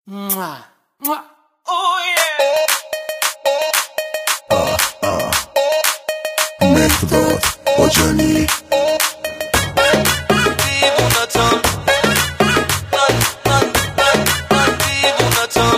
Mwah. Mwah. Oh yeah. مقدار باجانی دیوونتم من دیوونتم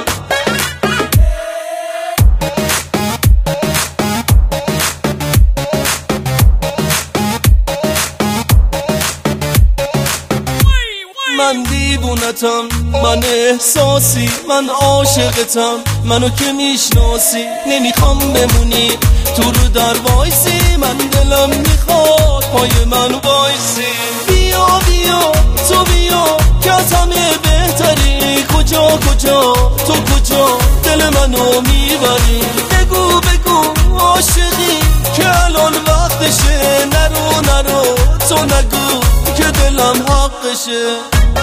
من دیوونتم من احساسی من عاشقتم منو که میشناسی نمیخوام بمونی تو رو در وایسی من دلم میخواد پای من وایسی بیا بیا تو بیا که از همه بهتری کجا تو کجا دل منو میبری بگو عاشقی که الان وقتشه نرو تو نگو که دلم حقشه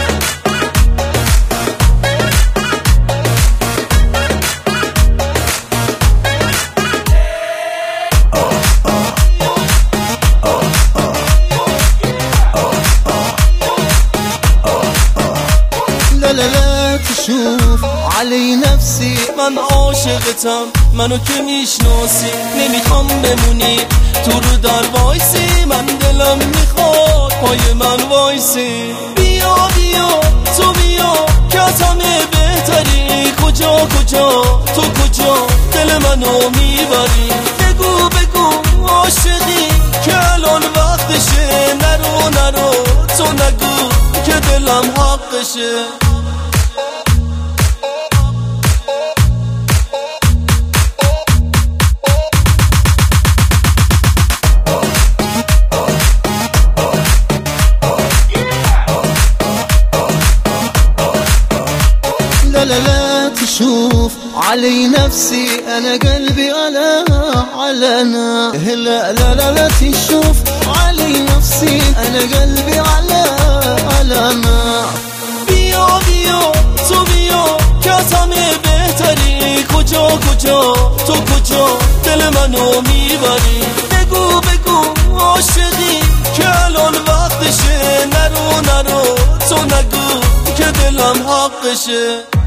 لا تشوف علي نفسي من عاشقتم منو که میشناسی نمیخوام بمونی تو رو در وایسی من دلم میخواد پای من وایسی بیا تو بیا که از همه بهتری کجا تو کجا دل منو میبری بگو عاشقی که الان وقتشه نرو تو نگو که دلم حقشه لا تشوف علي نفسي أنا قلبي على نار لا تشوف علي نفسي أنا قلبي على نار بیا تو بیا که از همه بهتری کجا تو کجا دل منو میبری بگو عاشقی که الان وقتشه نرو تو نگو که دلم حقشه